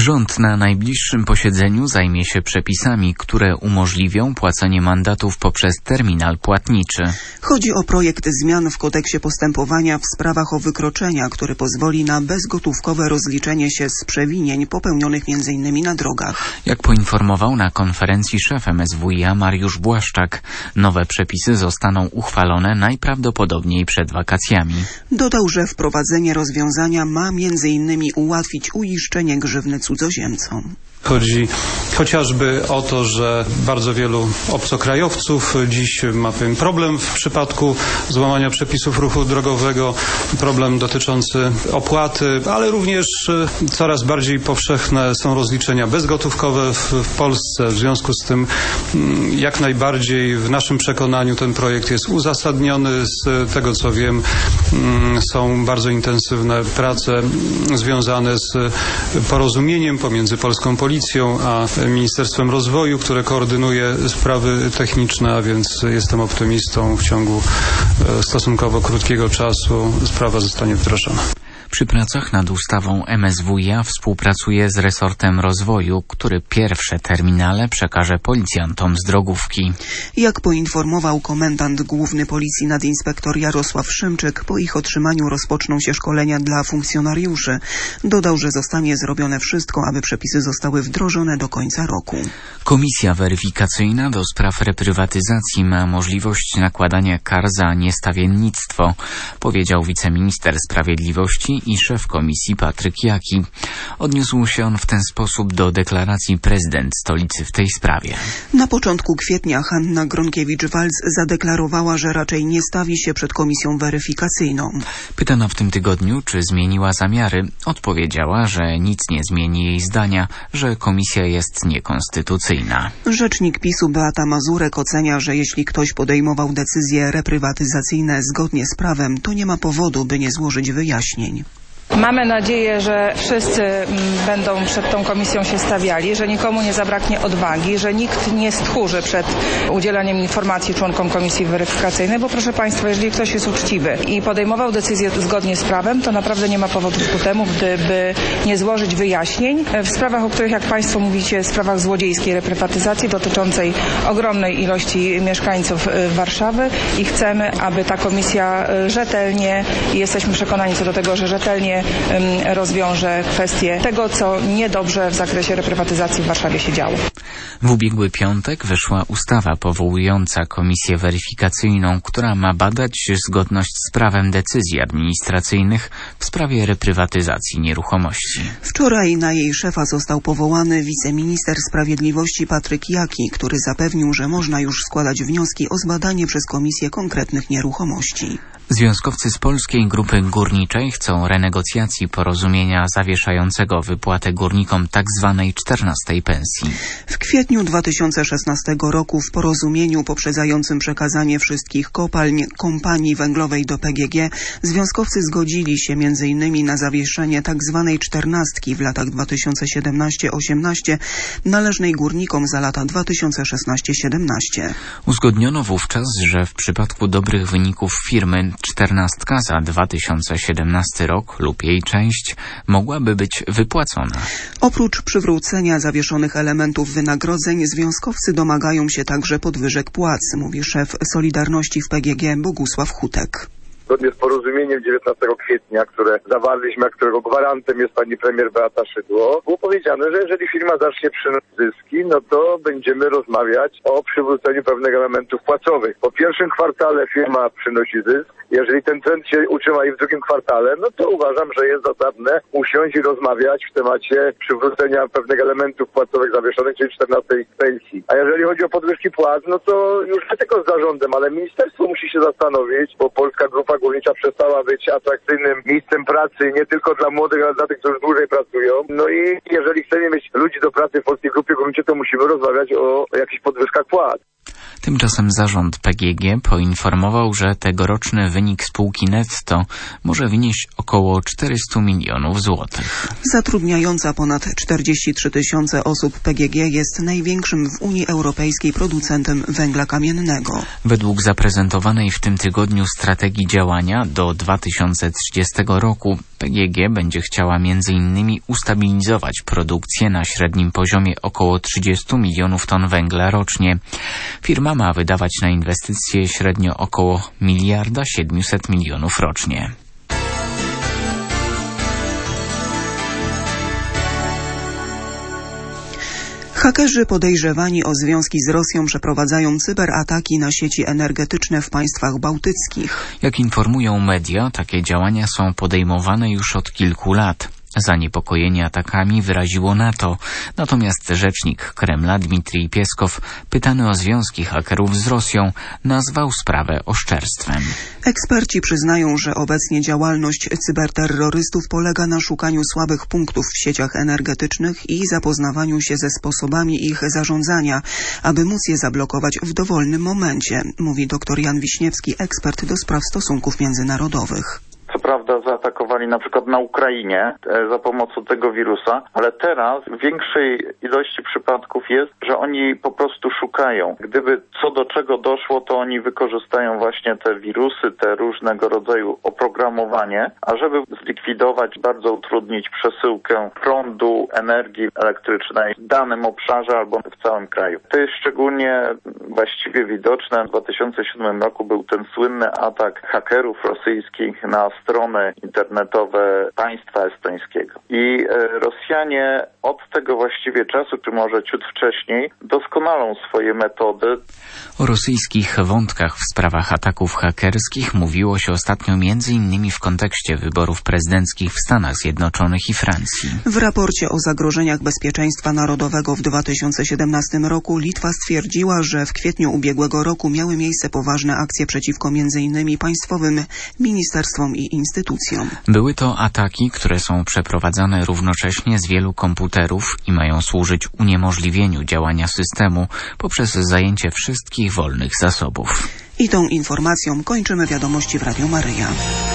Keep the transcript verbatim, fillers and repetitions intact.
Rząd na najbliższym posiedzeniu zajmie się przepisami, które umożliwią płacenie mandatów poprzez terminal płatniczy. Chodzi o projekt zmian w kodeksie postępowania w sprawach o wykroczenia, który pozwoli na bezgotówkowe rozliczenie się z przewinień popełnionych m.in. na drogach. Jak poinformował na konferencji szef M S W i A Mariusz Błaszczak, nowe przepisy zostaną uchwalone najprawdopodobniej przed wakacjami. Dodał, że wprowadzenie rozwiązania ma m.in. ułatwić uiszczenie grzywny cudzoziemcom. Chodzi chociażby o to, że bardzo wielu obcokrajowców dziś ma pewien problem w przypadku złamania przepisów ruchu drogowego, problem dotyczący opłaty, ale również coraz bardziej powszechne są rozliczenia bezgotówkowe w, w Polsce. W związku z tym jak najbardziej w naszym przekonaniu ten projekt jest uzasadniony. Z tego co wiem, są bardzo intensywne prace związane z porozumieniem pomiędzy polską policją a Ministerstwem Rozwoju, które koordynuje sprawy techniczne, a więc jestem optymistą. W ciągu stosunkowo krótkiego czasu sprawa zostanie wdrożona. Przy pracach nad ustawą M S W i A współpracuje z resortem rozwoju, który pierwsze terminale przekaże policjantom z drogówki. Jak poinformował komendant główny policji nadinspektor Jarosław Szymczyk, po ich otrzymaniu rozpoczną się szkolenia dla funkcjonariuszy. Dodał, że zostanie zrobione wszystko, aby przepisy zostały wdrożone do końca roku. Komisja weryfikacyjna do spraw reprywatyzacji ma możliwość nakładania kar za niestawiennictwo, powiedział wiceminister sprawiedliwości i szef komisji Patryk Jaki. Odniósł się on w ten sposób do deklaracji prezydent stolicy w tej sprawie. Na początku kwietnia Hanna Gronkiewicz-Waltz zadeklarowała, że raczej nie stawi się przed komisją weryfikacyjną. Pytana w tym tygodniu, czy zmieniła zamiary, odpowiedziała, że nic nie zmieni jej zdania, że komisja jest niekonstytucyjna. Rzecznik PiSu Beata Mazurek ocenia, że jeśli ktoś podejmował decyzje reprywatyzacyjne zgodnie z prawem, to nie ma powodu, by nie złożyć wyjaśnień. Mamy nadzieję, że wszyscy będą przed tą komisją się stawiali, że nikomu nie zabraknie odwagi, że nikt nie stchórzy przed udzielaniem informacji członkom komisji weryfikacyjnej, bo proszę Państwa, jeżeli ktoś jest uczciwy i podejmował decyzję zgodnie z prawem, to naprawdę nie ma powodów ku temu, gdyby nie złożyć wyjaśnień w sprawach, o których, jak Państwo mówicie, sprawach złodziejskiej reprywatyzacji dotyczącej ogromnej ilości mieszkańców Warszawy i chcemy, aby ta komisja rzetelnie, i jesteśmy przekonani co do tego, że rzetelnie rozwiąże kwestię tego, co niedobrze w zakresie reprywatyzacji w Warszawie się działo. W ubiegły piątek wyszła ustawa powołująca komisję weryfikacyjną, która ma badać zgodność z prawem decyzji administracyjnych w sprawie reprywatyzacji nieruchomości. Wczoraj na jej szefa został powołany wiceminister sprawiedliwości Patryk Jaki, który zapewnił, że można już składać wnioski o zbadanie przez komisję konkretnych nieruchomości. Związkowcy z Polskiej Grupy Górniczej chcą renegocjacji porozumienia zawieszającego wypłatę górnikom tzw. czternastej pensji. W kwietniu dwa tysiące szesnastego roku w porozumieniu poprzedzającym przekazanie wszystkich kopalń kompanii węglowej do P G G związkowcy zgodzili się między innymi na zawieszenie tzw. czternastki w latach dwa tysiące siedemnaście osiemnaście należnej górnikom za lata dwa tysiące szesnaście siedemnaście. Uzgodniono wówczas, że w przypadku dobrych wyników firmy czternastka za dwa tysiące siedemnasty rok lub jej część mogłaby być wypłacona. Oprócz przywrócenia zawieszonych elementów wynagrodzeń, związkowcy domagają się także podwyżek płac, mówi szef Solidarności w P G G Bogusław Hutek. Zgodnie z porozumieniem dziewiętnastego kwietnia, które zawarliśmy, a którego gwarantem jest pani premier Beata Szydło, było powiedziane, że jeżeli firma zacznie przynosić zyski, no to będziemy rozmawiać o przywróceniu pewnych elementów płacowych. Po pierwszym kwartale firma przynosi zysk. Jeżeli ten trend się utrzyma i w drugim kwartale, no to uważam, że jest zasadne usiąść i rozmawiać w temacie przywrócenia pewnych elementów płacowych zawieszonych, czyli czternastej pensji. A jeżeli chodzi o podwyżki płac, no to już nie tylko z zarządem, ale ministerstwo musi się zastanowić, bo Polska Grupa Górnicza przestała być atrakcyjnym miejscem pracy nie tylko dla młodych, ale dla tych, którzy dłużej pracują. No i jeżeli chcemy mieć ludzi do pracy w Polskiej Grupie Górniczej, to musimy rozmawiać o, o jakichś podwyżkach płac. Tymczasem zarząd P G G poinformował, że tegoroczny wynik spółki netto może wynieść około czterysta milionów złotych. Zatrudniająca ponad czterdzieści trzy tysiące osób P G G jest największym w Unii Europejskiej producentem węgla kamiennego. Według zaprezentowanej w tym tygodniu strategii działania do dwa tysiące trzydziestego roku P G G będzie chciała między innymi ustabilizować produkcję na średnim poziomie około trzydziestu milionów ton węgla rocznie. Firma ma wydawać na inwestycje średnio około miliarda siedmiuset milionów rocznie. Hakerzy podejrzewani o związki z Rosją przeprowadzają cyberataki na sieci energetyczne w państwach bałtyckich. Jak informują media, takie działania są podejmowane już od kilku lat. Zaniepokojenie atakami wyraziło NATO, natomiast rzecznik Kremla Dmitrij Pieskow, pytany o związki hakerów z Rosją, nazwał sprawę oszczerstwem. Eksperci przyznają, że obecnie działalność cyberterrorystów polega na szukaniu słabych punktów w sieciach energetycznych i zapoznawaniu się ze sposobami ich zarządzania, aby móc je zablokować w dowolnym momencie, mówi dr Jan Wiśniewski, ekspert do spraw stosunków międzynarodowych. Co prawda zaatakowali na przykład na Ukrainie e, za pomocą tego wirusa, ale teraz w większej ilości przypadków jest, że oni po prostu szukają. Gdyby co do czego doszło, to oni wykorzystają właśnie te wirusy, te różnego rodzaju oprogramowanie, a żeby zlikwidować, bardzo utrudnić przesyłkę prądu, energii elektrycznej w danym obszarze albo w całym kraju. To jest szczególnie właściwie widoczne. W dwa tysiące siódmym roku był ten słynny atak hakerów rosyjskich na strony internetowe państwa estońskiego. I Rosjanie od tego właściwie czasu, czy może ciut wcześniej, doskonalą swoje metody. O rosyjskich wątkach w sprawach ataków hakerskich mówiło się ostatnio między innymi w kontekście wyborów prezydenckich w Stanach Zjednoczonych i Francji. W raporcie o zagrożeniach bezpieczeństwa narodowego w dwa tysiące siedemnastym roku Litwa stwierdziła, że w kwietniu ubiegłego roku miały miejsce poważne akcje przeciwko między innymi państwowym ministerstwom i instytucjom. Były to ataki, które są przeprowadzane równocześnie z wielu komputerów i mają służyć uniemożliwieniu działania systemu poprzez zajęcie wszystkich wolnych zasobów. I tą informacją kończymy wiadomości w Radiu Maryja.